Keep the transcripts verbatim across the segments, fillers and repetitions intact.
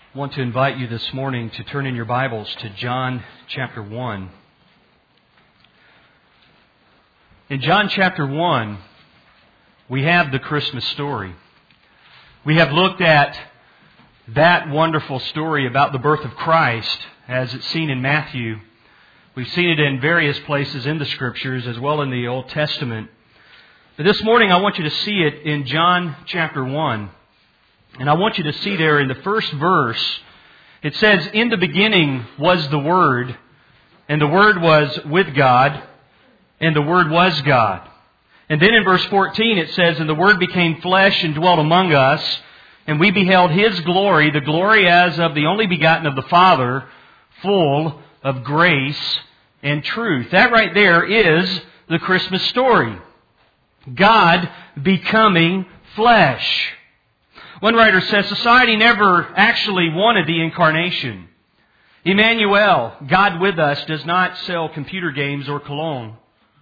I want to invite you this morning to turn in your Bibles to John chapter one. In John chapter one, we have the Christmas story. We have looked at that wonderful story about the birth of Christ as it's seen in Matthew. We've seen it in various places in the Scriptures as well in the Old Testament. But this morning I want you to see it in John chapter one. And I want you to see there in the first verse, it says, "In the beginning was the Word, and the Word was with God, and the Word was God." And then in verse fourteen it says, "And the Word became flesh and dwelt among us, and we beheld His glory, the glory as of the only begotten of the Father, full of grace and truth." That right there is the Christmas story. God becoming flesh. One writer says society never actually wanted the incarnation. Emmanuel, God with us, does not sell computer games or cologne.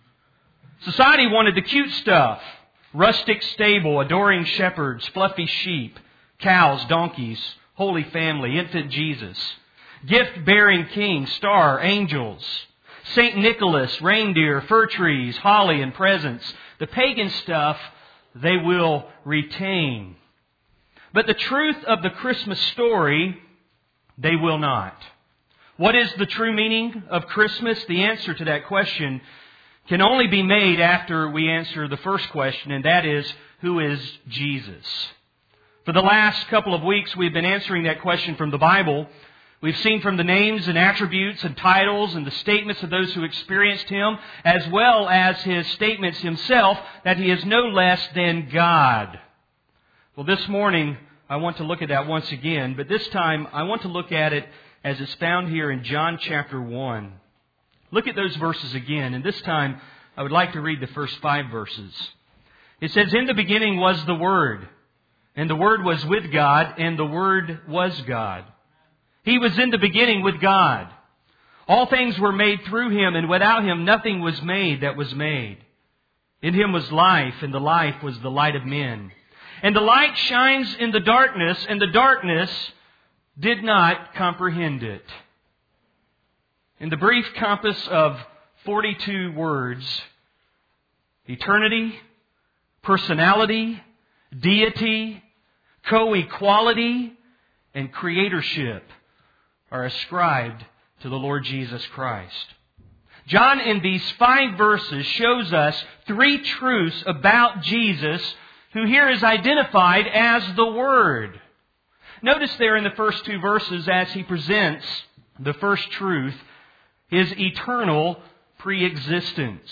Society wanted the cute stuff. Rustic stable, adoring shepherds, fluffy sheep, cows, donkeys, holy family, infant Jesus, gift-bearing king, star, angels, Saint Nicholas, reindeer, fir trees, holly and presents. The pagan stuff they will retain. But the truth of the Christmas story, they will not. What is the true meaning of Christmas? The answer to that question can only be made after we answer the first question, and that is, who is Jesus? For the last couple of weeks, we've been answering that question from the Bible. We've seen from the names and attributes and titles and the statements of those who experienced Him, as well as His statements Himself, that He is no less than God. Well, this morning, I want to look at that once again, but this time, I want to look at it as it's found here in John chapter one. Look at those verses again, and this time, I would like to read the first five verses. It says, "In the beginning was the Word, and the Word was with God, and the Word was God. He was in the beginning with God. All things were made through Him, and without Him nothing was made that was made. In Him was life, and the life was the light of men. And the light shines in the darkness, and the darkness did not comprehend it." In the brief compass of forty-two words, eternity, personality, deity, co-equality, and creatorship are ascribed to the Lord Jesus Christ. John, in these five verses, shows us three truths about Jesus, who here is identified as the Word. Notice there in the first two verses, as he presents the first truth, His eternal preexistence.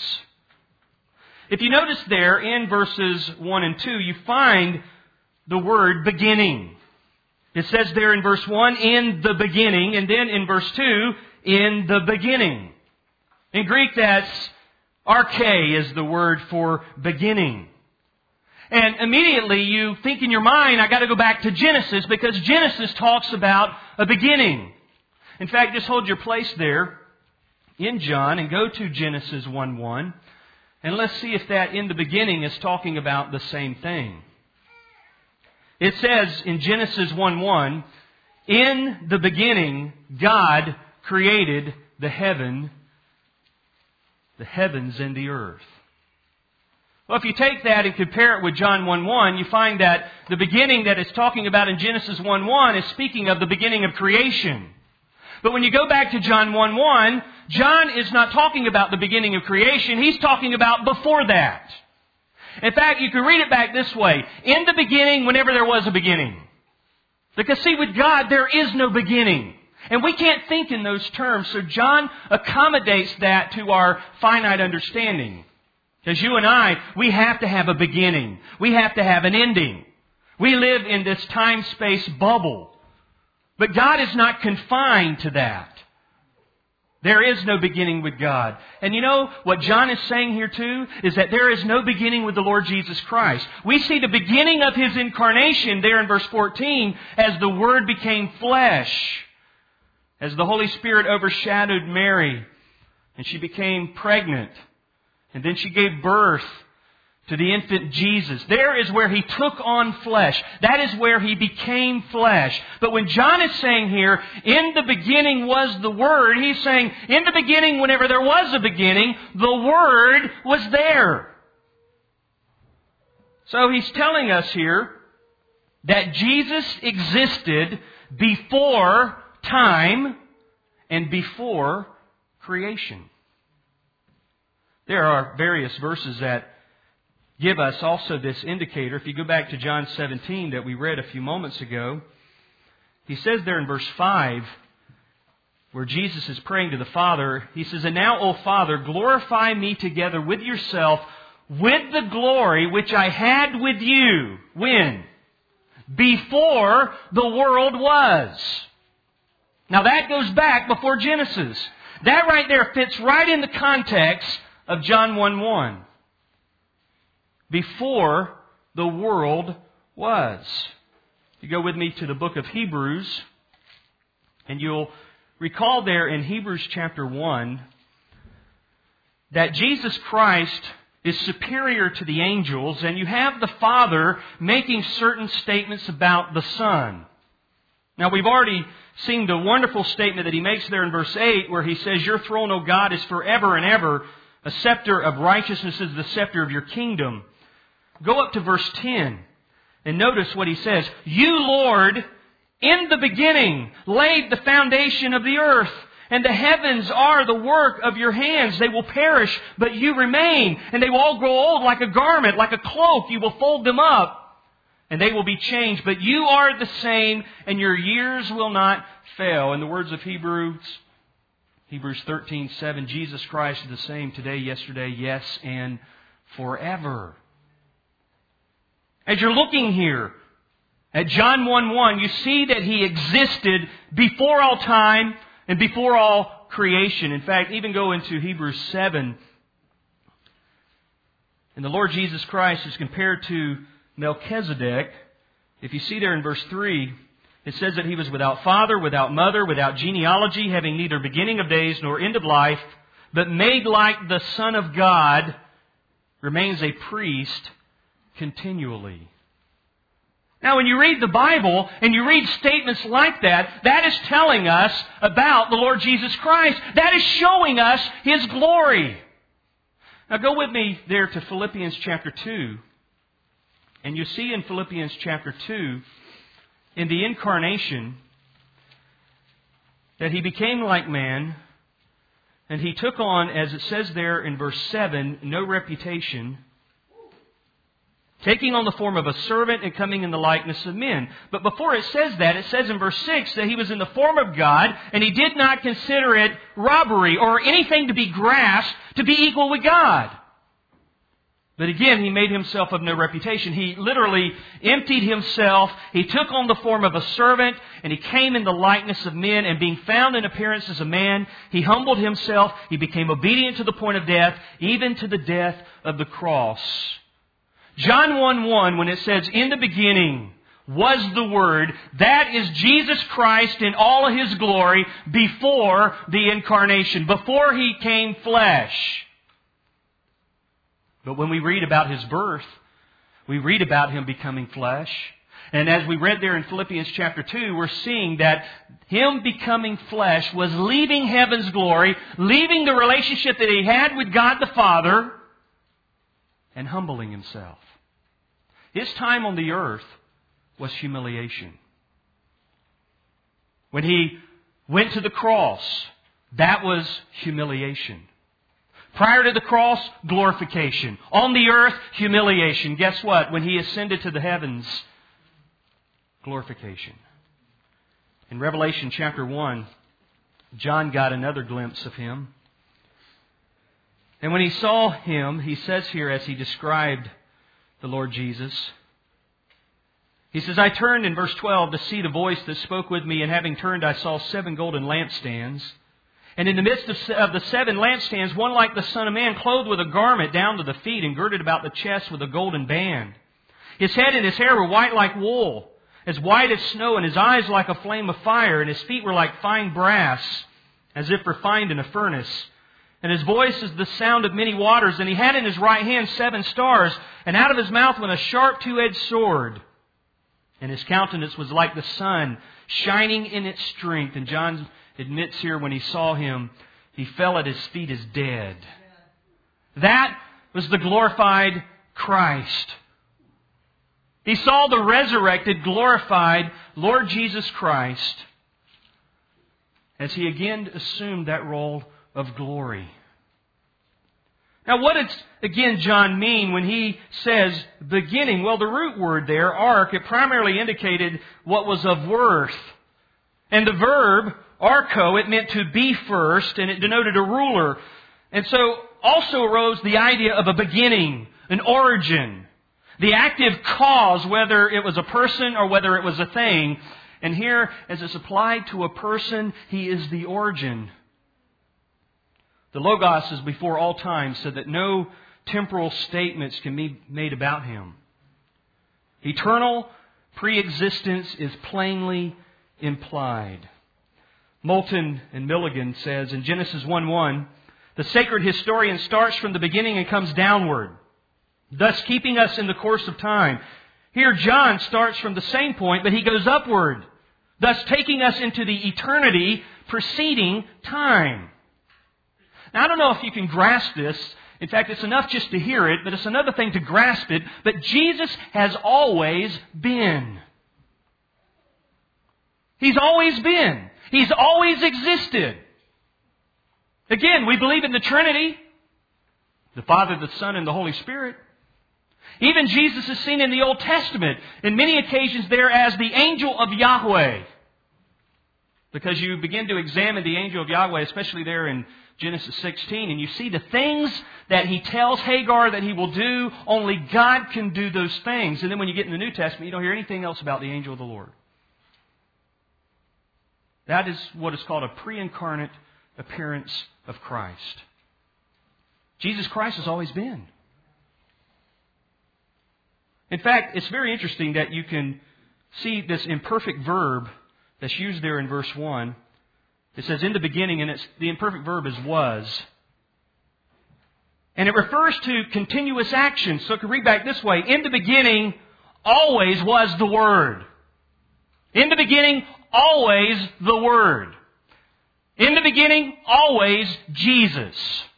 If you notice there in verses one and two, you find the word beginning. It says there in verse one, "in the beginning," and then in verse two, "in the beginning." In Greek, that's arche is the word for beginning. And immediately you think in your mind, I got to go back to Genesis, because Genesis talks about a beginning. In fact, just hold your place there in John and go to Genesis one one, and let's see if that "in the beginning" is talking about the same thing. It says in Genesis one one, "In the beginning God created the heaven, the heavens and the earth." Well, if you take that and compare it with John one one, you find that the beginning that it's talking about in Genesis one one is speaking of the beginning of creation. But when you go back to John one one, John is not talking about the beginning of creation. He's talking about before that. In fact, you can read it back this way: "In the beginning, whenever there was a beginning." Because see, with God, there is no beginning. And we can't think in those terms. So John accommodates that to our finite understanding. Because you and I, we have to have a beginning. We have to have an ending. We live in this time-space bubble. But God is not confined to that. There is no beginning with God. And you know what John is saying here too? Is that there is no beginning with the Lord Jesus Christ. We see the beginning of His incarnation there in verse fourteen as the Word became flesh. As the Holy Spirit overshadowed Mary and she became pregnant. And then she gave birth to the infant Jesus. There is where He took on flesh. That is where He became flesh. But when John is saying here, in the beginning was the Word, he's saying, in the beginning, whenever there was a beginning, the Word was there. So he's telling us here that Jesus existed before time and before creation. There are various verses that give us also this indicator. If you go back to John seventeen that we read a few moments ago, he says there in verse five, where Jesus is praying to the Father, He says, "And now, O Father, glorify me together with Yourself with the glory which I had with You." When? Before the world was. Now that goes back before Genesis. That right there fits right in the context of John one one. Before the world was. You go with me to the book of Hebrews, and you'll recall there in Hebrews chapter one that Jesus Christ is superior to the angels, and you have the Father making certain statements about the Son. Now we've already seen the wonderful statement that He makes there in verse eight, where He says, "Your throne, O God, is forever and ever. A scepter of righteousness is the scepter of Your kingdom." Go up to verse ten and notice what He says. "You, Lord, in the beginning laid the foundation of the earth, and the heavens are the work of Your hands. They will perish, but You remain, and they will all grow old like a garment, like a cloak. You will fold them up, and they will be changed. But You are the same, and Your years will not fail." In the words of Hebrews, Hebrews thirteen seven, Jesus Christ is the same today, yesterday, yes, and forever. As you're looking here at John one one, you see that He existed before all time and before all creation. In fact, even go into Hebrews seven, and the Lord Jesus Christ is compared to Melchizedek. If you see there in verse three, it says that He was without father, without mother, without genealogy, having neither beginning of days nor end of life, but made like the Son of God, remains a priest continually. Now, when you read the Bible and you read statements like that, that is telling us about the Lord Jesus Christ. That is showing us His glory. Now, go with me there to Philippians chapter two. And you see in Philippians chapter two, in the incarnation, that He became like man, and He took on, as it says there in verse seven, no reputation, taking on the form of a servant and coming in the likeness of men. But before it says that, it says in verse six that He was in the form of God, and He did not consider it robbery or anything to be grasped to be equal with God. But again, He made Himself of no reputation. He literally emptied Himself. He took on the form of a servant, and He came in the likeness of men, and being found in appearance as a man, He humbled Himself. He became obedient to the point of death, even to the death of the cross. John one one, when it says, "In the beginning was the Word," that is Jesus Christ in all of His glory before the incarnation, before He came flesh. But when we read about His birth, we read about Him becoming flesh. And as we read there in Philippians chapter two, we're seeing that Him becoming flesh was leaving heaven's glory, leaving the relationship that He had with God the Father, and humbling Himself. His time on the earth was humiliation. When He went to the cross, that was humiliation. Prior to the cross, glorification. On the earth, humiliation. Guess what? When He ascended to the heavens, glorification. In Revelation chapter one, John got another glimpse of Him. And when he saw Him, he says here as he described the Lord Jesus, he says, "I turned," in verse twelve, "to see the voice that spoke with me, and having turned I saw seven golden lampstands. And in the midst of the seven lampstands, one like the Son of Man, clothed with a garment down to the feet, and girded about the chest with a golden band. His head and His hair were white like wool, as white as snow, and His eyes like a flame of fire, and His feet were like fine brass, as if refined in a furnace. And his voice is the sound of many waters. And he had in his right hand seven stars. And out of his mouth went a sharp two-edged sword. And his countenance was like the sun, shining in its strength. And John admits here when he saw him, he fell at his feet as dead. That was the glorified Christ. He saw the resurrected, glorified Lord Jesus Christ as He again assumed that role of glory. Now what does, again, John mean when he says beginning? Well, the root word there, ark, it primarily indicated what was of worth. And the verb, archo, it meant to be first, and it denoted a ruler. And so also arose the idea of a beginning, an origin, the active cause, whether it was a person or whether it was a thing. And here, as it's applied to a person, He is the origin. The Logos is before all time, so that no temporal statements can be made about Him. Eternal pre-existence is plainly implied. Moulton and Milligan says in Genesis one one, the sacred historian starts from the beginning and comes downward, thus keeping us in the course of time. Here John starts from the same point, but he goes upward, thus taking us into the eternity preceding time. Now, I don't know if you can grasp this. In fact, it's enough just to hear it, but it's another thing to grasp it. But Jesus has always been. He's always been. He's always existed. Again, we believe in the Trinity, the Father, the Son, and the Holy Spirit. Even Jesus is seen in the Old Testament, in many occasions there as the angel of Yahweh. Because you begin to examine the angel of Yahweh, especially there in Genesis sixteen, and you see the things that he tells Hagar that he will do, only God can do those things. And then when you get in the New Testament, you don't hear anything else about the angel of the Lord. That is what is called a pre-incarnate appearance of Christ. Jesus Christ has always been. In fact, it's very interesting that you can see this imperfect verb that's used there in verse one. It says in the beginning, and it's, the imperfect verb is was. And it refers to continuous action. So it can read back this way. In the beginning, always was the Word. In the beginning, always the Word. In the beginning, always Jesus.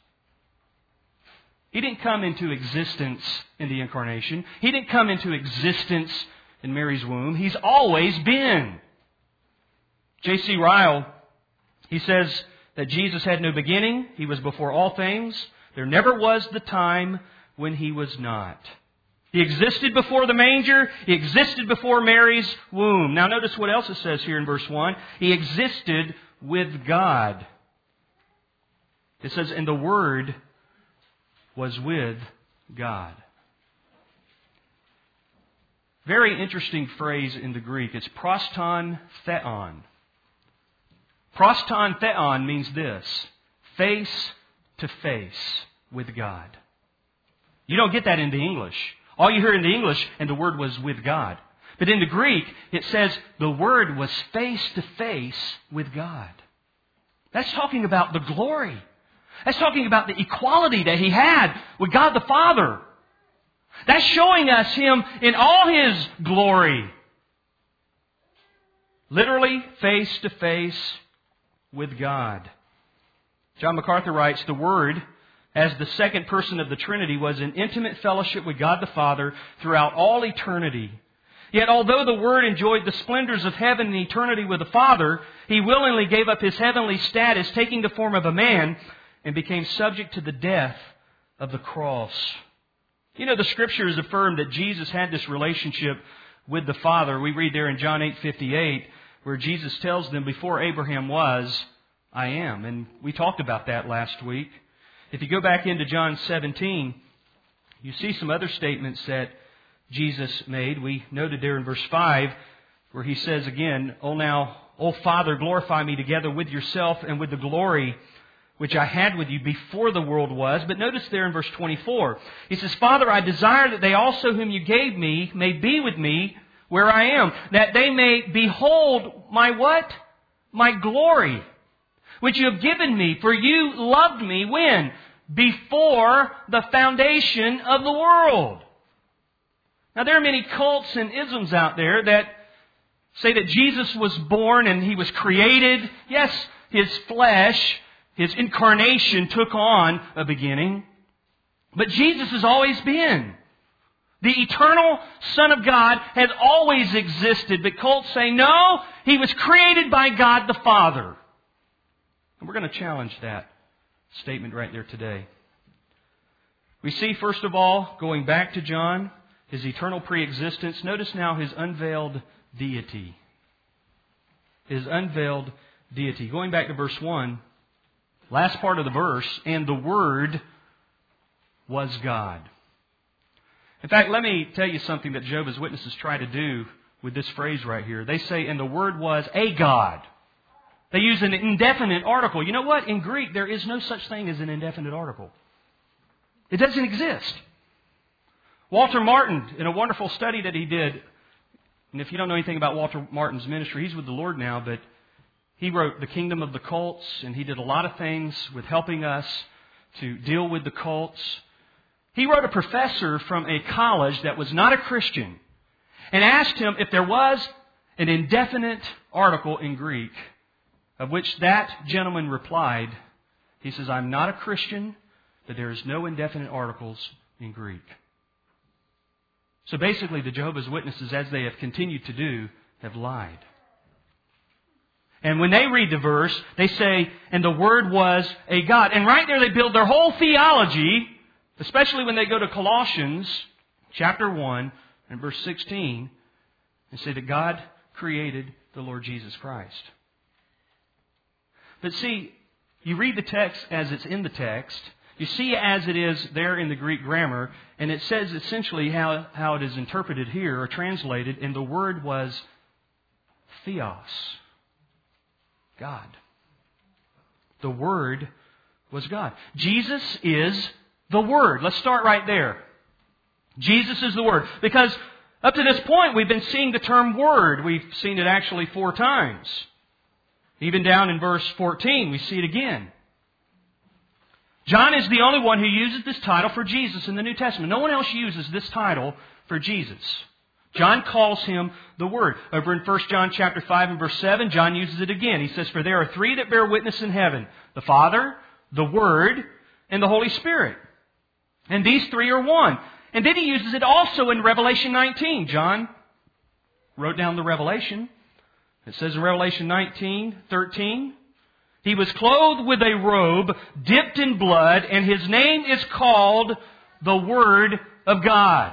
He didn't come into existence in the Incarnation. He didn't come into existence in Mary's womb. He's always been. J C Ryle, he says that Jesus had no beginning. He was before all things. There never was the time when He was not. He existed before the manger. He existed before Mary's womb. Now notice what else it says here in verse one. He existed with God. It says, and the Word was with God. Very interesting phrase in the Greek. It's proston theon. Proston theon means this: face to face with God. You don't get that in the English. All you hear in the English, and the Word was with God. But in the Greek, it says the Word was face to face with God. That's talking about the glory. That's talking about the equality that He had with God the Father. That's showing us Him in all His glory. Literally face to face with God. John MacArthur writes, the Word, as the second person of the Trinity, was in intimate fellowship with God the Father throughout all eternity. Yet although the Word enjoyed the splendors of heaven and eternity with the Father, He willingly gave up His heavenly status, taking the form of a man, and became subject to the death of the cross. You know, the Scriptures affirm that Jesus had this relationship with the Father. We read there in John eight fifty-eight, where Jesus tells them, before Abraham was, I am. And we talked about that last week. If you go back into John seventeen, you see some other statements that Jesus made. We noted there in verse five, where He says again, O now, O Father, glorify me together with yourself and with the glory which I had with you before the world was. But notice there in verse twenty-four, He says, Father, I desire that they also whom you gave me may be with me where I am, that they may behold my what? My glory, which you have given me, for you loved me when? Before the foundation of the world. Now there are many cults and isms out there that say that Jesus was born and He was created. Yes, His flesh, His incarnation took on a beginning. But Jesus has always been. The eternal Son of God has always existed. But cults say, no, He was created by God the Father. And we're going to challenge that statement right there today. We see, first of all, going back to John, His eternal preexistence. Notice now His unveiled deity. His unveiled deity. Going back to verse one, last part of the verse, and the Word was God. In fact, let me tell you something that Jehovah's Witnesses try to do with this phrase right here. They say, and the Word was a God. They use an indefinite article. You know what? In Greek, there is no such thing as an indefinite article. It doesn't exist. Walter Martin, in a wonderful study that he did, and if you don't know anything about Walter Martin's ministry, he's with the Lord now, but he wrote The Kingdom of the Cults, and he did a lot of things with helping us to deal with the cults. He wrote a professor from a college that was not a Christian and asked him if there was an indefinite article in Greek, of which that gentleman replied, he says, I'm not a Christian, but there is no indefinite articles in Greek. So basically, the Jehovah's Witnesses, as they have continued to do, have lied. And when they read the verse, they say, and the Word was a God. And right there they build their whole theology, especially when they go to Colossians chapter one and verse sixteen, and say that God created the Lord Jesus Christ. But see, you read the text as it's in the text. You see as it is there in the Greek grammar, and it says essentially how, how it is interpreted here or translated, and the word was theos, God. The Word was God. Jesus is the Word. Let's start right there. Jesus is the Word. Because up to this point, we've been seeing the term Word. We've seen it actually four times. Even down in verse fourteen, we see it again. John is the only one who uses this title for Jesus in the New Testament. No one else uses this title for Jesus. John calls Him the Word. Over in First John chapter five and verse seven, John uses it again. He says, for there are three that bear witness in heaven, the Father, the Word, and the Holy Spirit. And these three are one. And then he uses it also in Revelation nineteen. John wrote down the Revelation. It says in Revelation nineteen, thirteen, He was clothed with a robe dipped in blood, and His name is called the Word of God.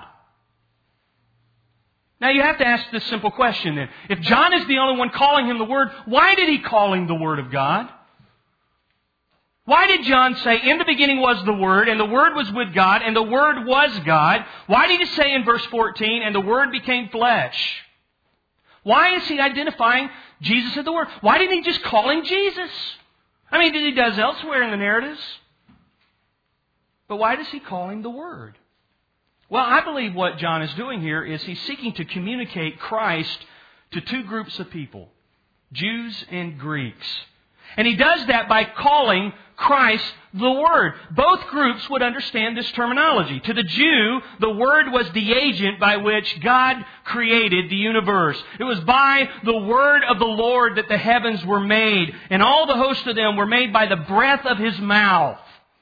Now you have to ask this simple question then. If John is the only one calling Him the Word, why did he call Him the Word of God? Why did John say, in the beginning was the Word, and the Word was with God, and the Word was God? Why did he say in verse fourteen, and the Word became flesh? Why is he identifying Jesus as the Word? Why didn't he just call Him Jesus? I mean, he does elsewhere in the narratives. But why does he call Him the Word? Well, I believe what John is doing here is he's seeking to communicate Christ to two groups of people, Jews and Greeks. And he does that by calling Christ the Word. Both groups would understand this terminology. To the Jew, the Word was the agent by which God created the universe. It was by the Word of the Lord that the heavens were made. And all the host of them were made by the breath of His mouth.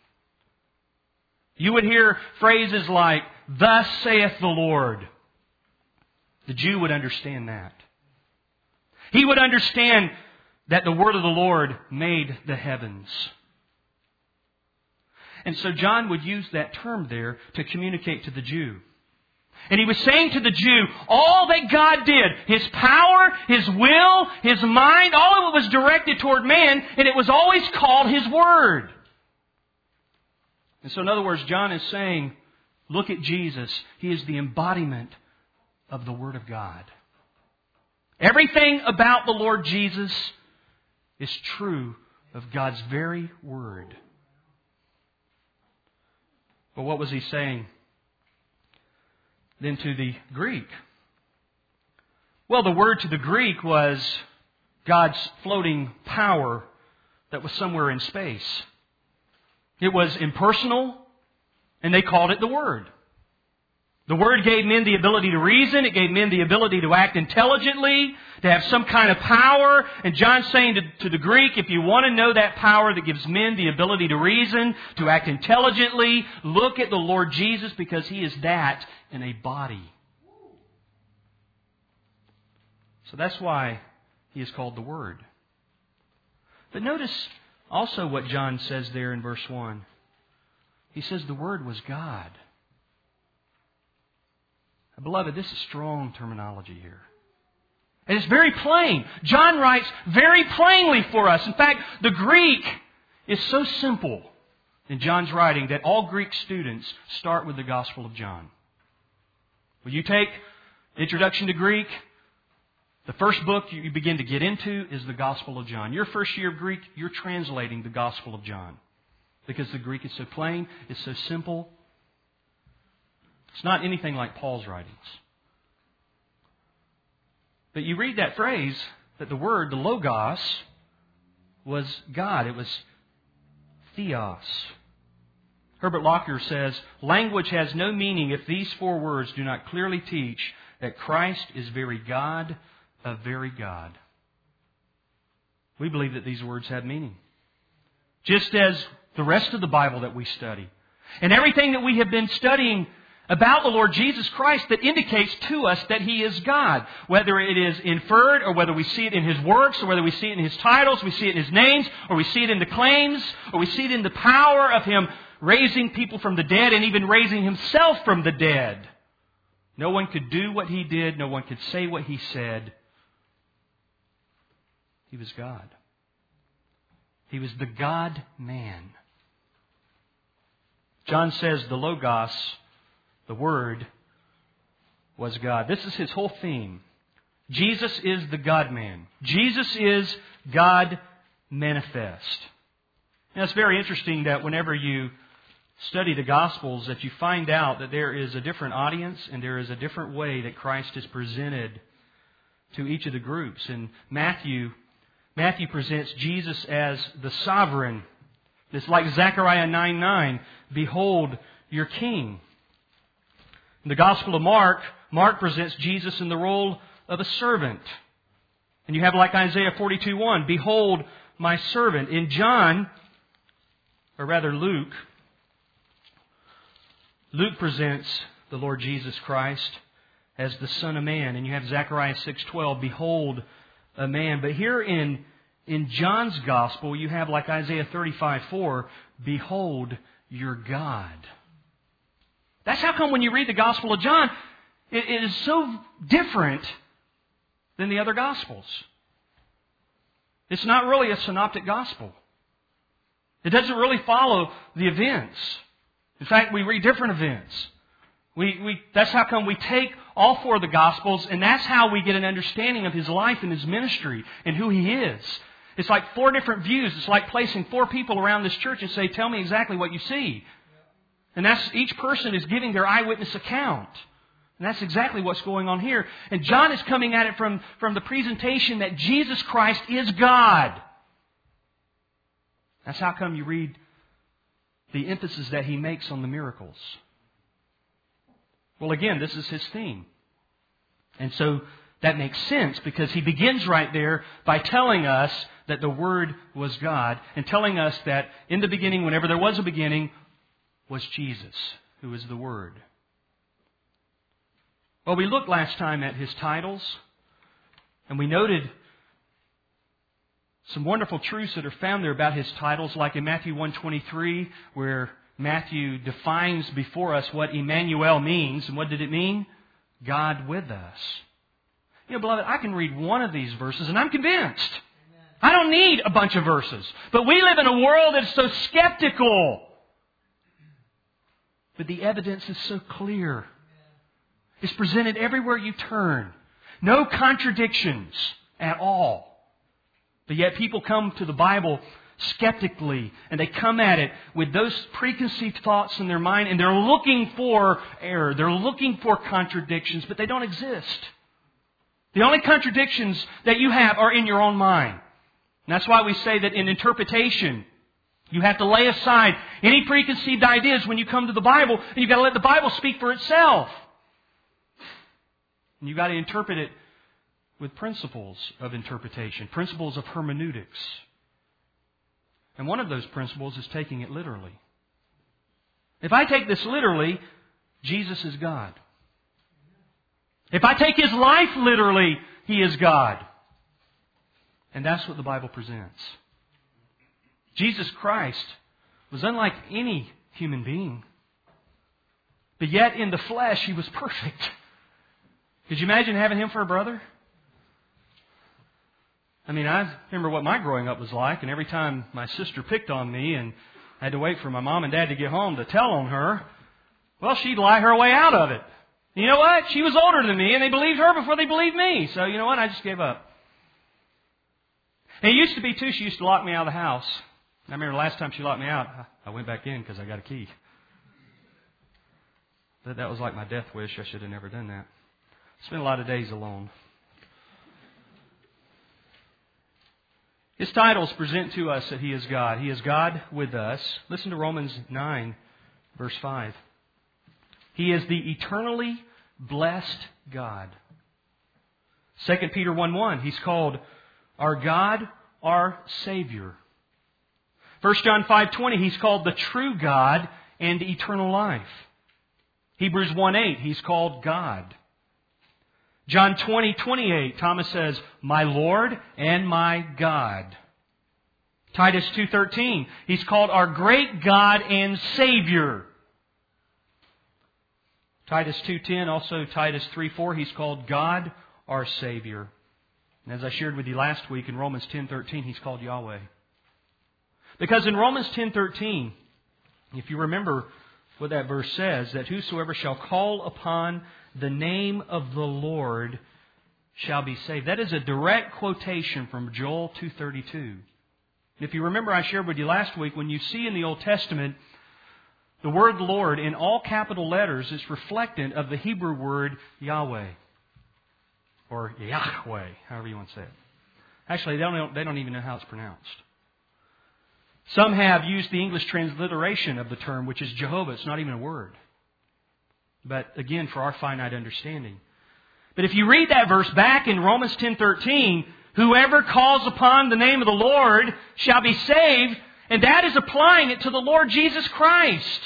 You would hear phrases like, thus saith the Lord. The Jew would understand that. He would understand that the Word of the Lord made the heavens. And so John would use that term there to communicate to the Jew. And he was saying to the Jew, all that God did, His power, His will, His mind, all of it was directed toward man, and it was always called His Word. And so in other words, John is saying, look at Jesus. He is the embodiment of the Word of God. Everything about the Lord Jesus is true of God's very Word. But what was he saying then to the Greek? Well, the word to the Greek was God's floating power that was somewhere in space. It was impersonal, and they called it the Word. The Word gave men the ability to reason. It gave men the ability to act intelligently, to have some kind of power. And John's saying to, to the Greek, if you want to know that power that gives men the ability to reason, to act intelligently, look at the Lord Jesus, because He is that in a body. So that's why He is called the Word. But notice also what John says there in verse one. He says the Word was God. Beloved, this is strong terminology here. And it's very plain. John writes very plainly for us. In fact, the Greek is so simple in John's writing that all Greek students start with the Gospel of John. When you take Introduction to Greek, the first book you begin to get into is the Gospel of John. Your first year of Greek, you're translating the Gospel of John. Because the Greek is so plain, it's so simple. It's not anything like Paul's writings. But you read that phrase, that the Word, the Logos, was God. It was Theos. Herbert Lockyer says, language has no meaning if these four words do not clearly teach that Christ is very God of very God. We believe that these words have meaning. Just as the rest of the Bible that we study. And everything that we have been studying about the Lord Jesus Christ that indicates to us that He is God. Whether it is inferred, or whether we see it in His works, or whether we see it in His titles, we see it in His names, or we see it in the claims, or we see it in the power of Him raising people from the dead and even raising Himself from the dead. No one could do what He did. No one could say what He said. He was God. He was the God-man. John says the Logos, the Word, was God. This is his whole theme. Jesus is the God-man. Jesus is God manifest. Now, it's very interesting that whenever you study the Gospels, that you find out that there is a different audience and there is a different way that Christ is presented to each of the groups. In Matthew, Matthew presents Jesus as the sovereign. It's like Zechariah nine nine, behold your King. In the Gospel of Mark, Mark presents Jesus in the role of a servant. And you have like Isaiah forty-two one, behold my servant. In John, or rather Luke, Luke presents the Lord Jesus Christ as the Son of Man. And you have Zechariah six twelve, behold a man. But here in, in John's Gospel, you have like Isaiah thirty-five four, behold your God. That's how come when you read the Gospel of John, it, it is so different than the other Gospels. It's not really a synoptic Gospel. It doesn't really follow the events. In fact, we read different events. We, we, that's how come we take all four of the Gospels, and that's how we get an understanding of His life and His ministry and who He is. It's like four different views. It's like placing four people around this church and say, tell me exactly what you see. And that's each person is giving their eyewitness account. And that's exactly what's going on here. And John is coming at it from, from the presentation that Jesus Christ is God. That's how come you read the emphasis that he makes on the miracles. Well, again, this is his theme. And so that makes sense because he begins right there by telling us that the Word was God and telling us that in the beginning, whenever there was a beginning, was Jesus, who is the Word. Well, we looked last time at his titles, and we noted some wonderful truths that are found there about his titles, like in Matthew one twenty-three, where Matthew defines before us what Emmanuel means. And what did it mean? God with us. You know, beloved, I can read one of these verses and I'm convinced. Amen. I don't need a bunch of verses. But we live in a world that is so skeptical. But the evidence is so clear. Amen. It's presented everywhere you turn. No contradictions at all. But yet people come to the Bible skeptically, and they come at it with those preconceived thoughts in their mind, and they're looking for error. They're looking for contradictions, but they don't exist. The only contradictions that you have are in your own mind. And that's why we say that in interpretation, you have to lay aside any preconceived ideas when you come to the Bible, and you've got to let the Bible speak for itself. And you've got to interpret it with principles of interpretation, principles of hermeneutics. And one of those principles is taking it literally. If I take this literally, Jesus is God. If I take His life literally, He is God. And that's what the Bible presents. Jesus Christ was unlike any human being. But yet in the flesh, He was perfect. Could you imagine having Him for a brother? I mean, I remember what my growing up was like, and every time my sister picked on me and I had to wait for my mom and dad to get home to tell on her, well, she'd lie her way out of it. You know what? She was older than me, and they believed her before they believed me. So, you know what? I just gave up. And it used to be, too, she used to lock me out of the house. I remember the last time she locked me out, I went back in because I got a key. But that was like my death wish. I should have never done that. Spent a lot of days alone. His titles present to us that He is God. He is God with us. Listen to Romans nine, verse five. He is the eternally blessed God. Second Peter one one, He's called our God, our Savior. First John five twenty, He's called the true God and eternal life. Hebrews one eight, He's called God. John twenty twenty-eight, Thomas says, my Lord and my God. Titus two thirteen, He's called our great God and Savior. Titus two ten, also Titus three four, He's called God our Savior. And as I shared with you last week, in Romans ten thirteen, He's called Yahweh. Because in Romans ten thirteen, if you remember what that verse says, that whosoever shall call upon the name of the Lord shall be saved. That is a direct quotation from Joel two thirty-two. If you remember, I shared with you last week, when you see in the Old Testament the word Lord in all capital letters, it's reflectant of the Hebrew word Yahweh. Or Yahweh, however you want to say it. Actually, they don't, they don't even know how it's pronounced. Some have used the English transliteration of the term, which is Jehovah. It's not even a word. But again, for our finite understanding. But if you read that verse back in Romans ten thirteen, whoever calls upon the name of the Lord shall be saved, and that is applying it to the Lord Jesus Christ.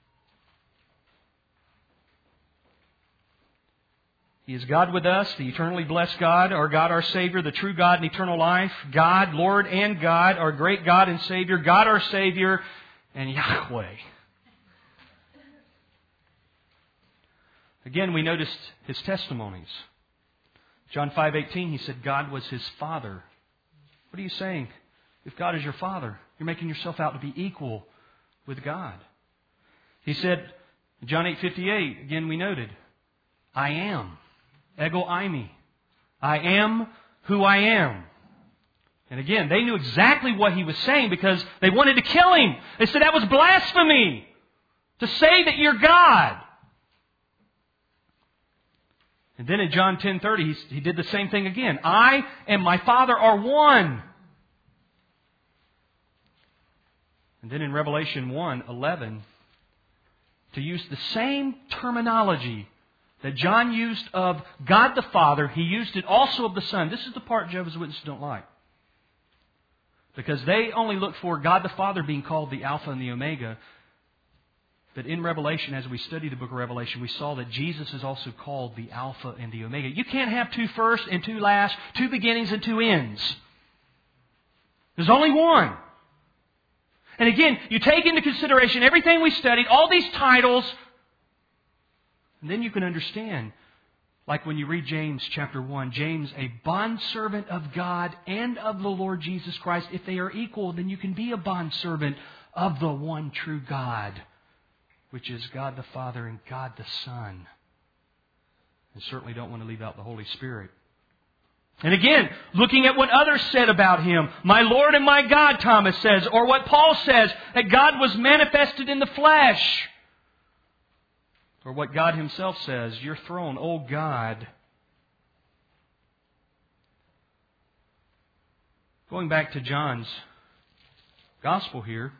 He is God with us, the eternally blessed God, our God, our Savior, the true God and eternal life, God, Lord and God, our great God and Savior, God our Savior, and Yahweh. Again, we noticed His testimonies. John five eighteen, He said God was His Father. What are you saying? If God is your Father, you're making yourself out to be equal with God. He said, John eight fifty-eight, again we noted, I am. Ego eimi. I am who I am. And again, they knew exactly what He was saying because they wanted to kill Him. They said that was blasphemy to say that you're God. And then in John ten thirty, he, he did the same thing again. I and my Father are one. And then in Revelation one eleven, to use the same terminology that John used of God the Father, He used it also of the Son. This is the part Jehovah's Witnesses don't like. Because they only look for God the Father being called the Alpha and the Omega. But in Revelation, as we study the book of Revelation, we saw that Jesus is also called the Alpha and the Omega. You can't have two first and two last, two beginnings and two ends. There's only one. And again, you take into consideration everything we studied, all these titles, and then you can understand, like when you read James chapter one, James, a bondservant of God and of the Lord Jesus Christ. If they are equal, then you can be a bondservant of the one true God, which is God the Father and God the Son. And certainly don't want to leave out the Holy Spirit. And again, looking at what others said about Him, my Lord and my God, Thomas says, or what Paul says, that God was manifested in the flesh. Or what God Himself says, your throne, O God. Going back to John's Gospel here,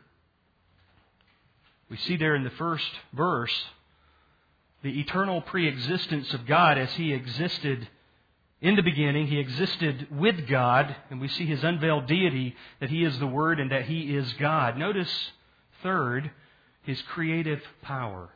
we see there in the first verse the eternal preexistence of God as He existed in the beginning. He existed with God, and we see His unveiled deity, that He is the Word and that He is God. Notice, third, His creative power.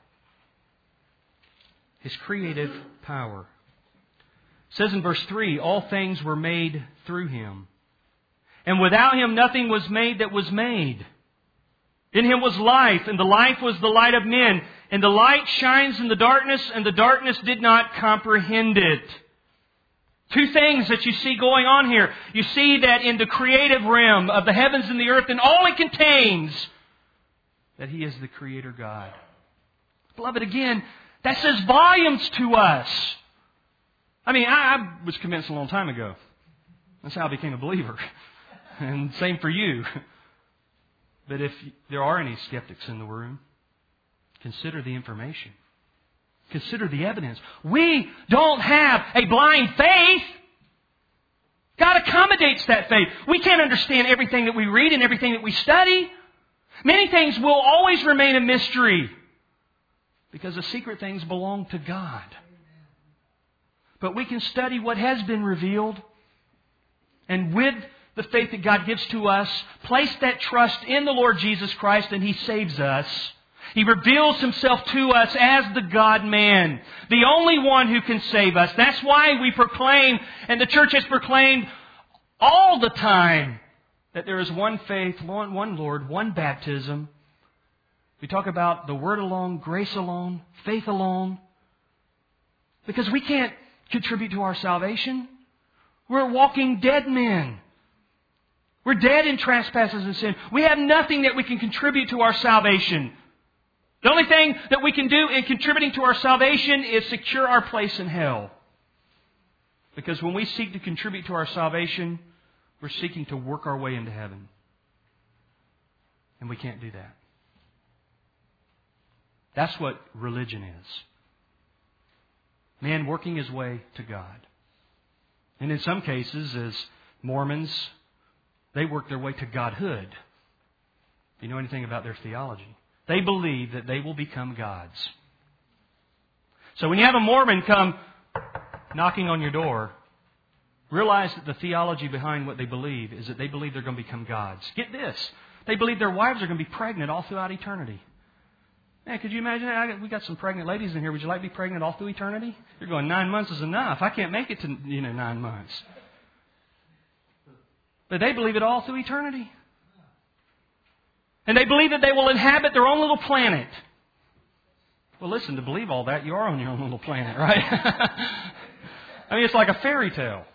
His creative power. It says in verse three, all things were made through Him. And without Him nothing was made that was made. In Him was life, and the life was the light of men. And the light shines in the darkness, and the darkness did not comprehend it. Two things that you see going on here. You see that in the creative realm of the heavens and the earth, and all it contains, that He is the Creator God. Beloved, again, that says volumes to us. I mean, I, I was convinced a long time ago. That's how I became a believer. And same for you. But if there are any skeptics in the room, consider the information. Consider the evidence. We don't have a blind faith. God accommodates that faith. We can't understand everything that we read and everything that we study. Many things will always remain a mystery because the secret things belong to God. But we can study what has been revealed, and with the faith that God gives to us, place that trust in the Lord Jesus Christ, and He saves us. He reveals Himself to us as the God-man, the only one who can save us. That's why we proclaim, and the church has proclaimed all the time, that there is one faith, one, one Lord, one baptism. We talk about the Word alone, grace alone, faith alone. Because we can't contribute to our salvation. We're walking dead men. We're dead in trespasses and sin. We have nothing that we can contribute to our salvation. The only thing that we can do in contributing to our salvation is secure our place in hell. Because when we seek to contribute to our salvation, we're seeking to work our way into heaven. And we can't do that. That's what religion is. Man working his way to God. And in some cases, as Mormons, they work their way to Godhood. If you know anything about their theology, they believe that they will become gods. So when you have a Mormon come knocking on your door, realize that the theology behind what they believe is that they believe they're going to become gods. Get this. They believe their wives are going to be pregnant all throughout eternity. Man, could you imagine that? We got some pregnant ladies in here. Would you like to be pregnant all through eternity? You're going, nine months is enough. I can't make it to, you know, nine months. But they believe it all through eternity. And they believe that they will inhabit their own little planet. Well, listen, to believe all that, you are on your own little planet, right? I mean, it's like a fairy tale.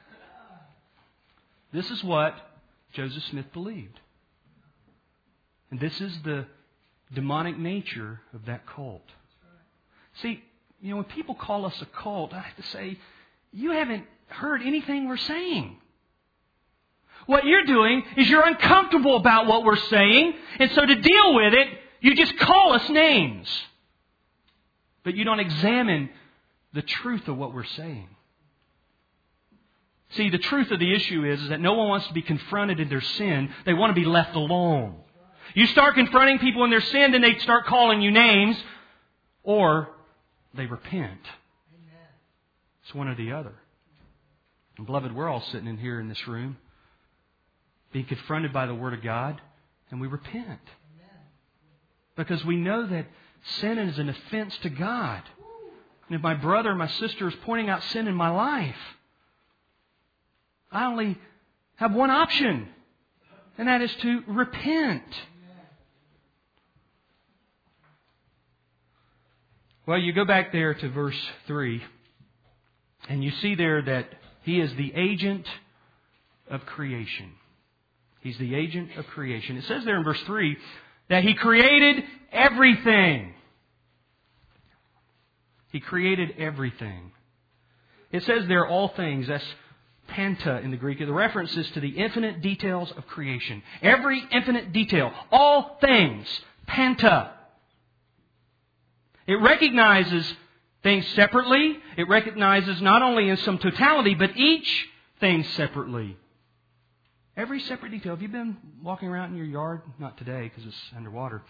This is what Joseph Smith believed. And this is the demonic nature of that cult. See, you know, when people call us a cult, I have to say, you haven't heard anything we're saying. What you're doing is you're uncomfortable about what we're saying, and so to deal with it, you just call us names. But you don't examine the truth of what we're saying. See, the truth of the issue is, is that no one wants to be confronted in their sin. They want to be left alone. You start confronting people in their sin, then they start calling you names, or they repent. It's one or the other. And beloved, we're all sitting in here in this room, being confronted by the Word of God, and we repent. Because we know that sin is an offense to God. And if my brother or my sister is pointing out sin in my life, I only have one option, and that is to repent. Well, you go back there to verse three, and you see there that He is the agent of creation. He's the agent of creation. It says there in verse three that He created everything. He created everything. It says there all things. That's panta in the Greek. The reference is to the infinite details of creation. Every infinite detail. All things. Panta. It recognizes things separately. It recognizes not only in some totality, but each thing separately. Every separate detail. Have you been walking around in your yard? Not today because it's underwater.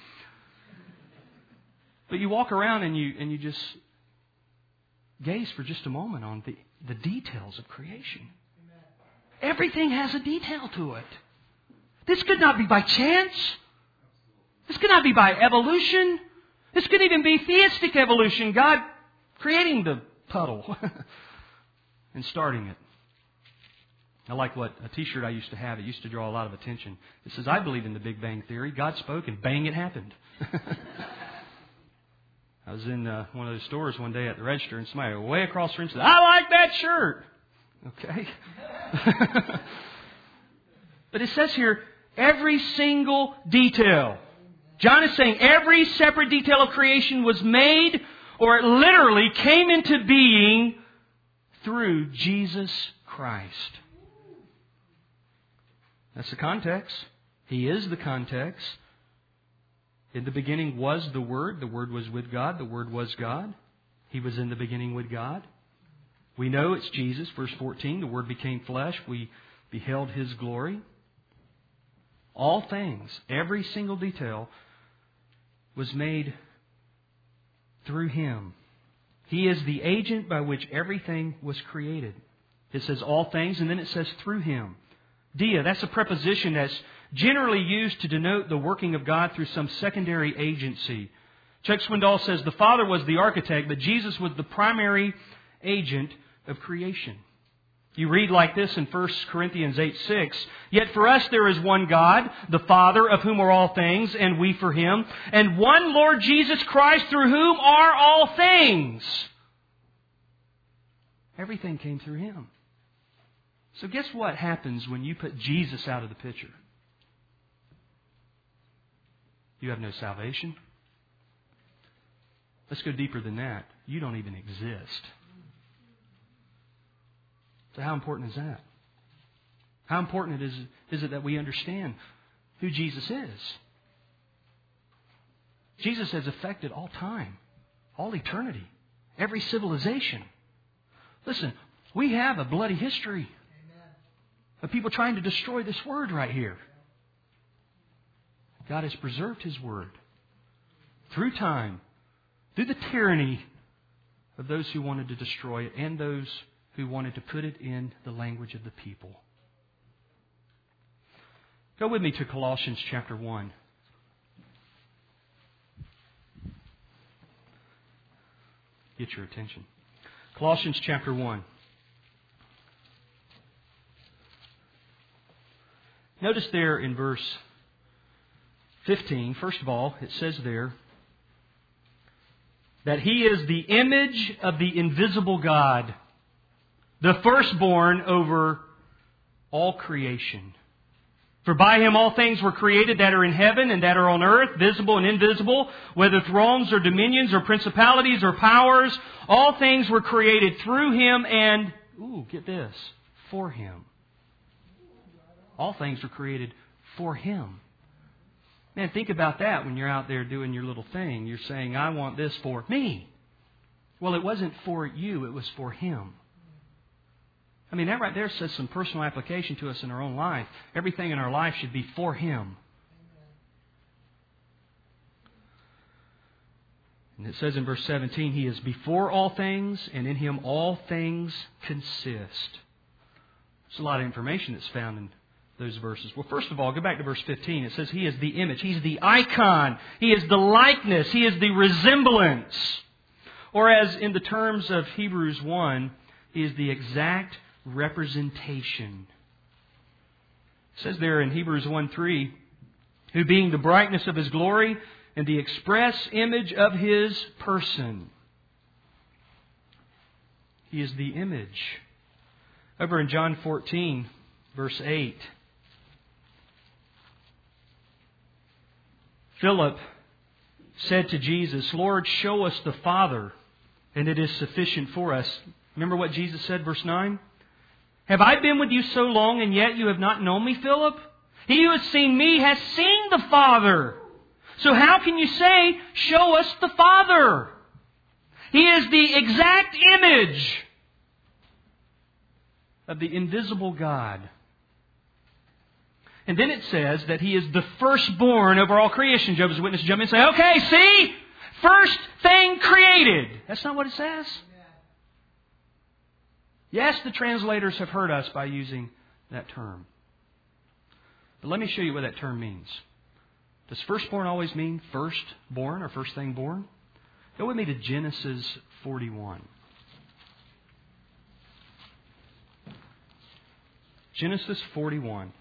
But you walk around and you and you just gaze for just a moment on the, the details of creation. Everything has a detail to it. This could not be by chance. This could not be by evolution. This could even be theistic evolution. God creating the puddle and starting it. I like what a T-shirt I used to have. It used to draw a lot of attention. It says, I believe in the Big Bang Theory. God spoke and bang, it happened. I was in uh, one of those stores one day at the register and somebody way across the room said, I like that shirt. Okay. But it says here, every single detail. John is saying every separate detail of creation was made, or it literally came into being through Jesus Christ. That's the context. He is the context. In the beginning was the Word. The Word was with God. The Word was God. He was in the beginning with God. We know it's Jesus. Verse fourteen, the Word became flesh. We beheld His glory. All things, every single detail, was made through Him. He is the agent by which everything was created. It says all things, and then it says through Him. Dia, that's a preposition that's generally used to denote the working of God through some secondary agency. Chuck Swindoll says the Father was the architect, but Jesus was the primary agent of creation. You read like this in First Corinthians eight six. Yet for us there is one God, the Father, of whom are all things, and we for Him, and one Lord Jesus Christ, through whom are all things. Everything came through Him. So guess what happens when you put Jesus out of the picture? You have no salvation. Let's go deeper than that. You don't even exist. So how important is that? How important is, is it that we understand who Jesus is? Jesus has affected all time, all eternity, every civilization. Listen, we have a bloody history of people trying to destroy this Word right here. God has preserved His Word through time, through the tyranny of those who wanted to destroy it and those who wanted to put it in the language of the people. Go with me to Colossians chapter one. Get your attention. Colossians chapter one. Notice there in verse fifteen, first of all, it says there that He is the image of the invisible God, the firstborn over all creation. For by Him all things were created that are in heaven and that are on earth, visible and invisible, whether thrones or dominions or principalities or powers. All things were created through Him and, ooh, get this, for Him. All things were created for Him. Man, think about that when you're out there doing your little thing. You're saying, I want this for me. Well, it wasn't for you, it was for Him. I mean, that right there says some personal application to us in our own life. Everything in our life should be for Him. And it says in verse seventeen, He is before all things, and in Him all things consist. There's a lot of information that's found in those verses. Well, first of all, go back to verse fifteen. It says He is the image. He's the icon. He is the likeness. He is the resemblance. Or as in the terms of Hebrews one, He is the exact representation. It says there in Hebrews one three, who being the brightness of His glory and the express image of His person. He is the image. Over in John fourteen, verse eight, Philip said to Jesus, Lord, show us the Father, and it is sufficient for us. Remember what Jesus said, verse nine? Have I been with you so long, and yet you have not known me, Philip? He who has seen me has seen the Father. So how can you say, show us the Father? He is the exact image of the invisible God. And then it says that He is the firstborn over all creation. Jehovah's Witnesses jump in and say, okay, see? First thing created. That's not what it says. Yes, the translators have hurt us by using that term. But let me show you what that term means. Does firstborn always mean firstborn or first thing born? Go with me to Genesis forty-one. Genesis forty-one.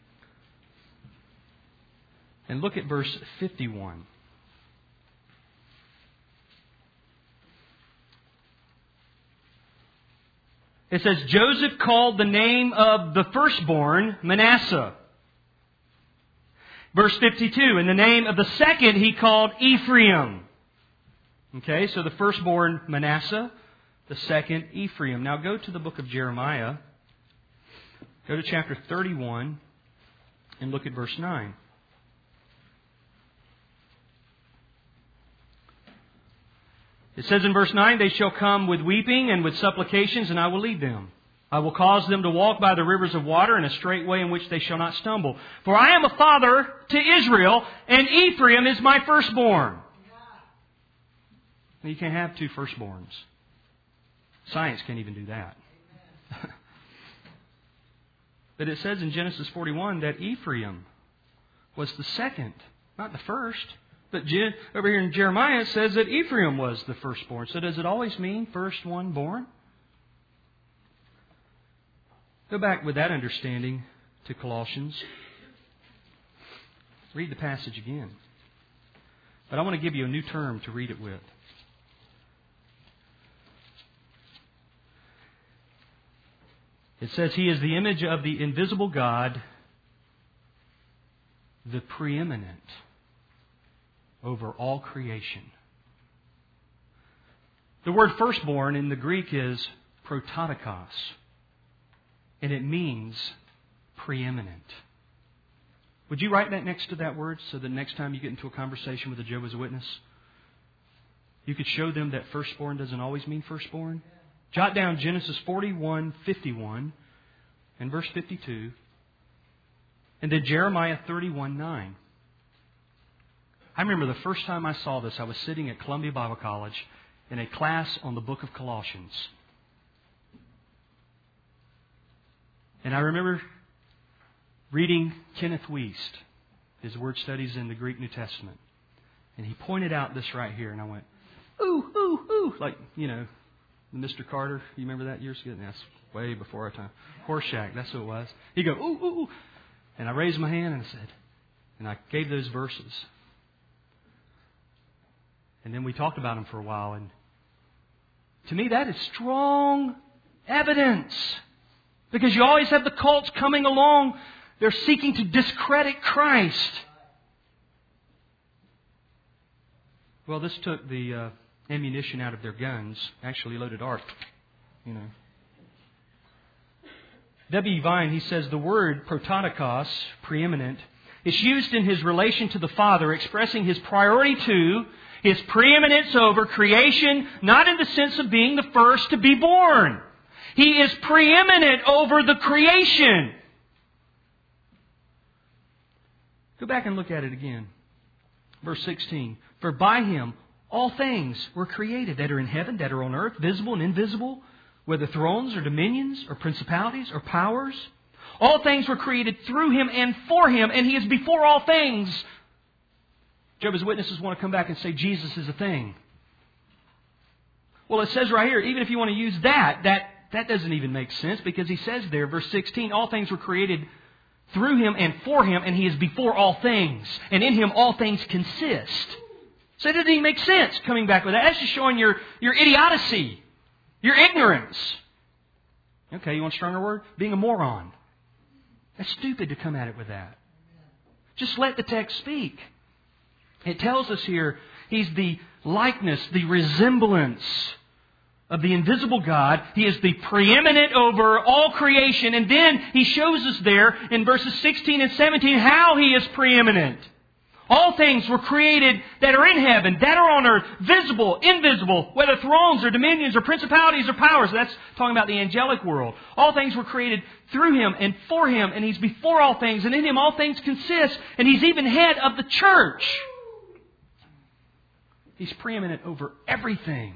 And look at verse fifty-one. It says, Joseph called the name of the firstborn Manasseh. Verse fifty-two, and the name of the second he called Ephraim. Okay, so the firstborn Manasseh, the second Ephraim. Now go to the book of Jeremiah. Go to chapter thirty-one and look at verse nine. It says in verse nine, they shall come with weeping and with supplications, and I will lead them. I will cause them to walk by the rivers of water in a straight way in which they shall not stumble. For I am a father to Israel, and Ephraim is my firstborn. Now, you can't have two firstborns. Science can't even do that. But it says in Genesis forty-one that Ephraim was the second, not the first. But over here in Jeremiah it says that Ephraim was the firstborn. So does it always mean first one born? Go back with that understanding to Colossians. Read the passage again. But I want to give you a new term to read it with. It says, He is the image of the invisible God, the preeminent over all creation. The word firstborn in the Greek is prototokos, and it means preeminent. Would you write that next to that word so that next time you get into a conversation with a Jehovah's Witness, you could show them that firstborn doesn't always mean firstborn? Jot down Genesis forty-one fifty-one and verse fifty-two, and then Jeremiah thirty-one nine. I remember the first time I saw this, I was sitting at Columbia Bible College in a class on the book of Colossians. And I remember reading Kenneth Wuest, his word studies in the Greek New Testament. And he pointed out this right here, and I went, ooh, ooh, ooh, like, you know, Mister Carter. You remember that years ago? That's way before our time. Horseshack, that's what it was. He'd go, ooh, ooh, ooh. And I raised my hand and I said, and I gave those verses. And then we talked about them for a while. And to me, that is strong evidence. Because you always have the cults coming along. They're seeking to discredit Christ. Well, this took the uh, ammunition out of their guns. Actually loaded arc. You know. W. Vine, he says the word prototokos, preeminent, is used in his relation to the Father, expressing His priority to, His preeminence over creation, not in the sense of being the first to be born. He is preeminent over the creation. Go back and look at it again. Verse sixteen. For by Him all things were created that are in heaven, that are on earth, visible and invisible, whether thrones or dominions or principalities or powers. All things were created through Him and for Him, and He is before all things. Jehovah's Witnesses want to come back and say Jesus is a thing. Well, it says right here, even if you want to use that, that, that doesn't even make sense, because He says there, verse sixteen, all things were created through Him and for Him, and He is before all things. And in Him all things consist. So it doesn't even make sense coming back with that. That's just showing your, your idiocy, your ignorance. Okay, you want a stronger word? Being a moron. That's stupid to come at it with that. Just let the text speak. It tells us here He's the likeness, the resemblance of the invisible God. He is the preeminent over all creation. And then He shows us there in verses sixteen and seventeen how He is preeminent. All things were created that are in heaven, that are on earth, visible, invisible, whether thrones or dominions or principalities or powers. That's talking about the angelic world. All things were created through Him and for Him, and He's before all things, and in Him all things consist, and He's even head of the church. He's preeminent over everything.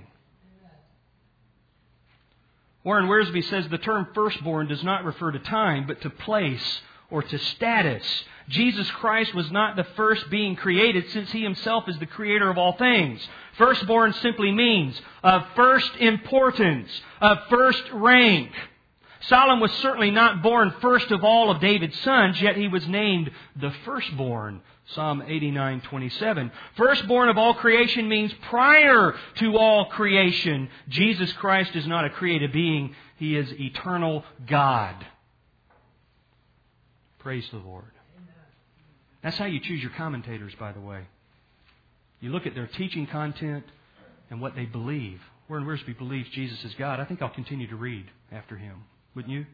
Warren Wiersbe says the term firstborn does not refer to time, but to place or to status. Jesus Christ was not the first being created, since He Himself is the creator of all things. Firstborn simply means of first importance, of first rank. Solomon was certainly not born first of all of David's sons, yet he was named the firstborn. Psalm eighty-nine twenty-seven. Firstborn of all creation means prior to all creation. Jesus Christ is not a created being. He is eternal God. Praise the Lord. That's how you choose your commentators, by the way. You look at their teaching content and what they believe. Warren Wiersbe believes Jesus is God. I think I'll continue to read after him. Wouldn't you?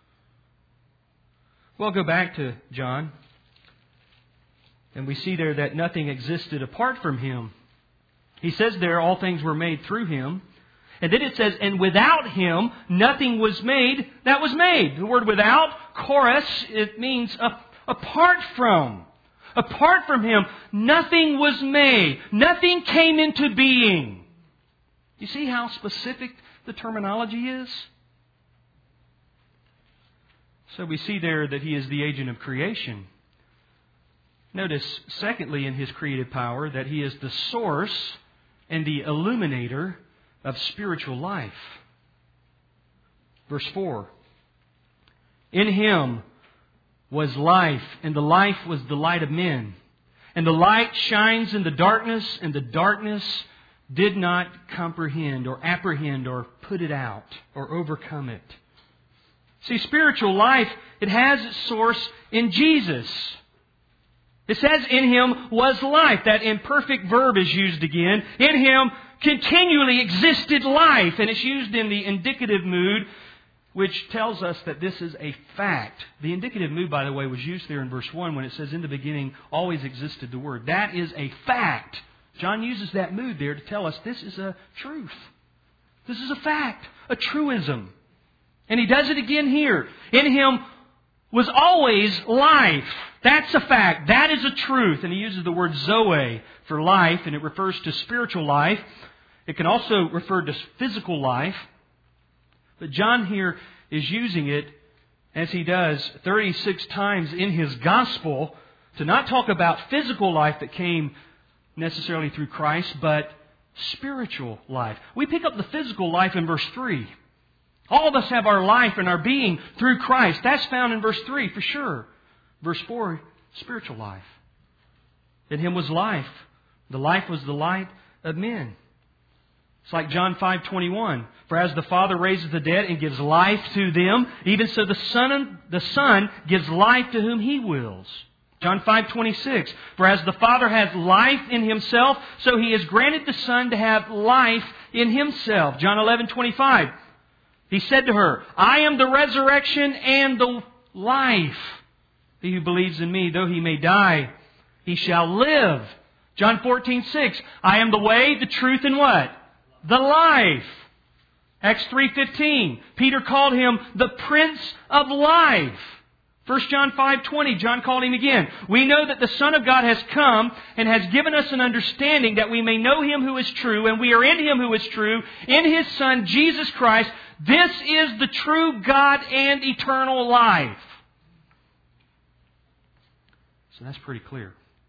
Well, go back to John. And we see there that nothing existed apart from Him. He says there all things were made through Him. And then it says, and without Him nothing was made that was made. The word without, chorus, it means apart from. Apart from Him, nothing was made. Nothing came into being. You see how specific the terminology is? So we see there that He is the agent of creation. Notice, secondly, in His creative power, that He is the source and the illuminator of spiritual life. Verse four. In Him was life, and the life was the light of men. And the light shines in the darkness, and the darkness did not comprehend or apprehend or put it out or overcome it. See, spiritual life, it has its source in Jesus. It says in Him was life. That imperfect verb is used again. In Him continually existed life. And it's used in the indicative mood, which tells us that this is a fact. The indicative mood, by the way, was used there in verse one when it says, in the beginning always existed the Word. That is a fact. John uses that mood there to tell us this is a truth. This is a fact, a truism. And he does it again here. In Him was always life. That's a fact. That is a truth. And he uses the word zoe for life, and it refers to spiritual life. It can also refer to physical life. But John here is using it, as he does thirty-six times in his gospel, to not talk about physical life that came necessarily through Christ, but spiritual life. We pick up the physical life in verse three. All of us have our life and our being through Christ. That's found in verse three for sure. Verse four, spiritual life. In Him was life. The life was the light of men. It's like John five twenty-one. For as the Father raises the dead and gives life to them, even so the Son, the Son gives life to whom He wills. John five twenty-six. For as the Father has life in Himself, so He has granted the Son to have life in Himself. John eleven twenty-five. He said to her, I am the resurrection and the life. He who believes in Me, though he may die, he shall live. John fourteen six. I am the way, the truth, and what? The life. Acts three fifteen. Peter called Him the Prince of Life. First John five twenty. John called Him again. We know that the Son of God has come and has given us an understanding that we may know Him who is true, and we are in Him who is true, in His Son, Jesus Christ. This is the true God and eternal life. So that's pretty clear.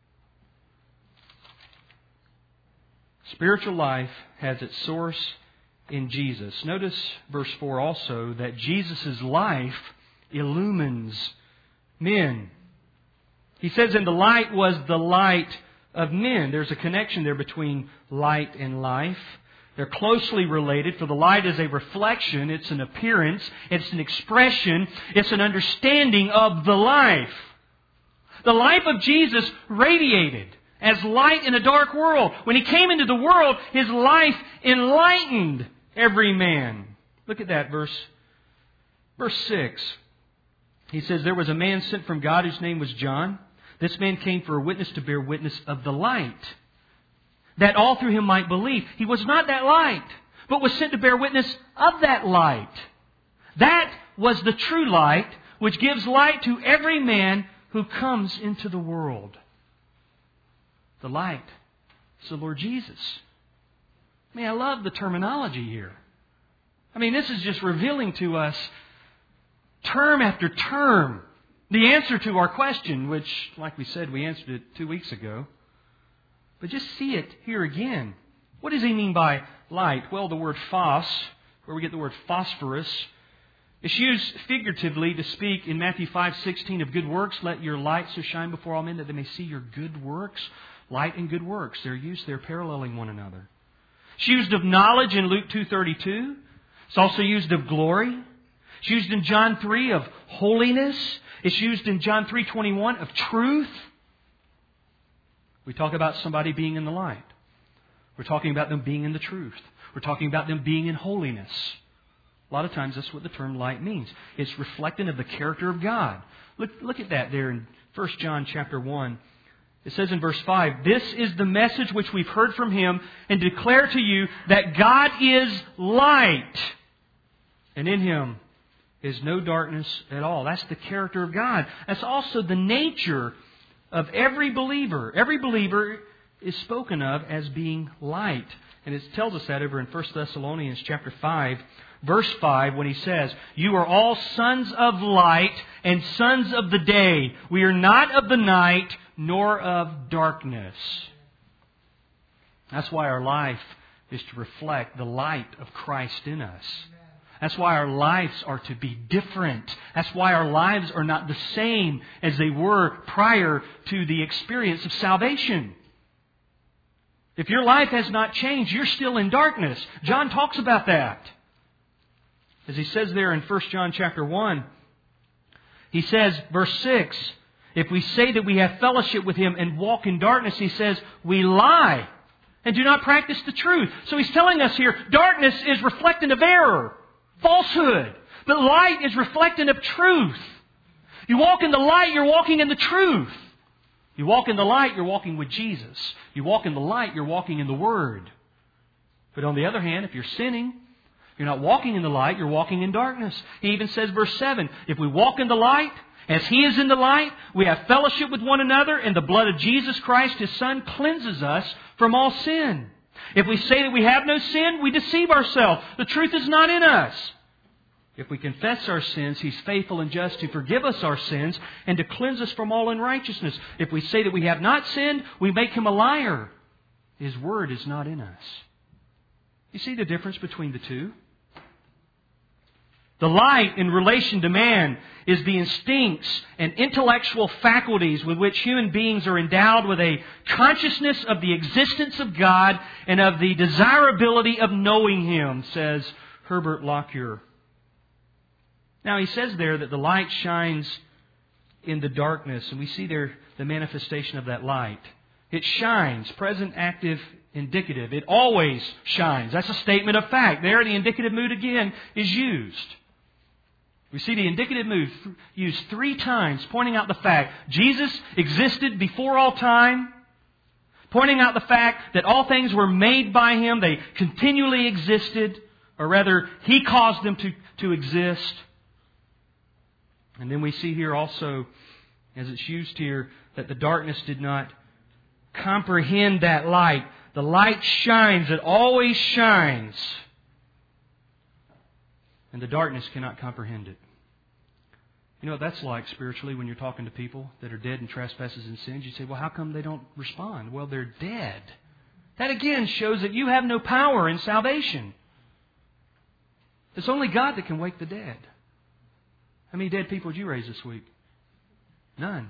Spiritual life has its source in Jesus. Notice verse four also that Jesus' life illumines men. He says, and the light was the light of men. There's a connection there between light and life. They're closely related, for the light is a reflection, it's an appearance, it's an expression, it's an understanding of the life. The life of Jesus radiated as light in a dark world. When He came into the world, His life enlightened every man. Look at that verse. Verse six. He says, there was a man sent from God whose name was John. This man came for a witness to bear witness of the light, that all through him might believe. He was not that light, but was sent to bear witness of that light. That was the true light, which gives light to every man who comes into the world. The light is the Lord Jesus. I mean, I love the terminology here. I mean, this is just revealing to us term after term the answer to our question, which, like we said, we answered it two weeks ago. But just see it here again. What does he mean by light? Well, the word phos, where we get the word phosphorus, it's used figuratively to speak in Matthew five sixteen of good works. Let your light so shine before all men that they may see your good works. Light and good works. They're used, they're paralleling one another. It's used of knowledge in Luke two thirty-two. It's also used of glory. It's used in John three of holiness. It's used in John three twenty-one of truth. We talk about somebody being in the light. We're talking about them being in the truth. We're talking about them being in holiness. A lot of times that's what the term light means. It's reflecting of the character of God. Look, look at that there in First John chapter one. It says in verse five, "This is the message which we've heard from Him and declare to you that God is light, and in Him is no darkness at all." That's the character of God. That's also the nature of every believer. Every believer is spoken of as being light. And it tells us that over in First Thessalonians chapter five, verse five, when he says, "You are all sons of light and sons of the day. We are not of the night nor of darkness." That's why our life is to reflect the light of Christ in us. That's why our lives are to be different. That's why our lives are not the same as they were prior to the experience of salvation. If your life has not changed, you're still in darkness. John talks about that. As he says there in First John chapter one, he says, verse six, "If we say that we have fellowship with Him and walk in darkness," he says, "we lie and do not practice the truth." So he's telling us here, darkness is reflecting of error, falsehood. But light is reflecting of truth. You walk in the light, you're walking in the truth. You walk in the light, you're walking with Jesus. You walk in the light, you're walking in the Word. But on the other hand, if you're sinning, you're not walking in the light, you're walking in darkness. He even says, verse seven, "If we walk in the light, as He is in the light, we have fellowship with one another, and the blood of Jesus Christ, His Son, cleanses us from all sin. If we say that we have no sin, we deceive ourselves. The truth is not in us. If we confess our sins, He's faithful and just to forgive us our sins and to cleanse us from all unrighteousness. If we say that we have not sinned, we make Him a liar. His word is not in us." You see the difference between the two? The light in relation to man is the instincts and intellectual faculties with which human beings are endowed with a consciousness of the existence of God and of the desirability of knowing Him, says Herbert Lockyer. Now he says there that the light shines in the darkness, and we see there the manifestation of that light. It shines, present, active, indicative. It always shines. That's a statement of fact. There the indicative mood again is used. We see the indicative mood used three times, pointing out the fact Jesus existed before all time, pointing out the fact that all things were made by Him, they continually existed, or rather, He caused them to, to exist. And then we see here also, as it's used here, that the darkness did not comprehend that light. The light shines, it always shines. And the darkness cannot comprehend it. You know what that's like spiritually when you're talking to people that are dead in trespasses and sins? You say, well, how come they don't respond? Well, they're dead. That again shows that you have no power in salvation. It's only God that can wake the dead. How many dead people did you raise this week? None.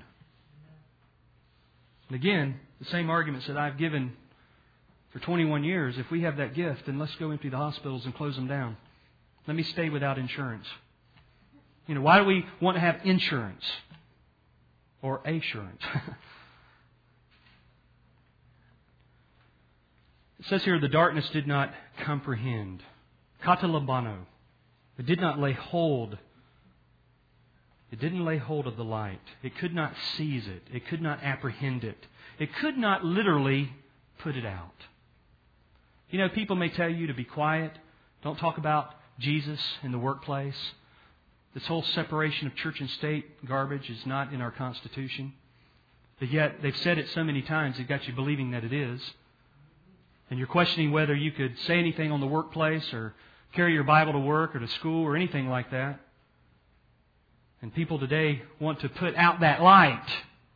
And again, the same arguments that I've given for twenty-one years. If we have that gift, then let's go empty the hospitals and close them down. Let me stay without insurance. You know, why do we want to have insurance? Or assurance? It says here, the darkness did not comprehend. Katalambano. It did not lay hold It didn't lay hold of the light. It could not seize it. It could not apprehend it. It could not literally put it out. You know, people may tell you to be quiet. Don't talk about Jesus in the workplace. This whole separation of church and state garbage is not in our Constitution. But yet, they've said it so many times, they've got you believing that it is. And you're questioning whether you could say anything on the workplace or carry your Bible to work or to school or anything like that. And people today want to put out that light.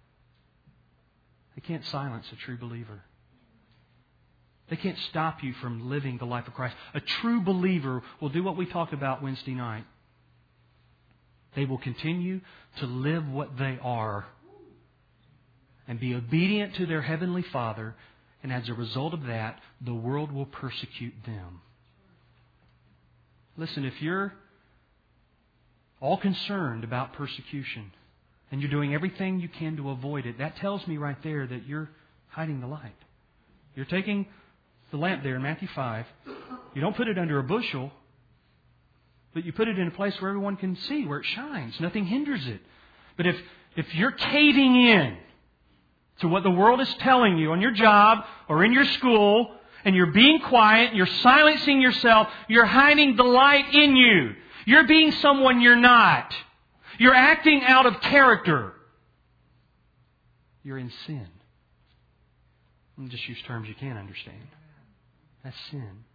They can't silence a true believer. They can't stop you from living the life of Christ. A true believer will do what we talked about Wednesday night. They will continue to live what they are and be obedient to their Heavenly Father. And as a result of that, the world will persecute them. Listen, if you're all concerned about persecution and you're doing everything you can to avoid it, that tells me right there that you're hiding the light. You're taking the lamp there in Matthew five. You don't put it under a bushel, but you put it in a place where everyone can see, where it shines. Nothing hinders it. But if, if you're caving in to what the world is telling you on your job or in your school, and you're being quiet, you're silencing yourself, you're hiding the light in you. You're being someone you're not. You're acting out of character. You're in sin. Let me just use terms you can't understand. That's sin.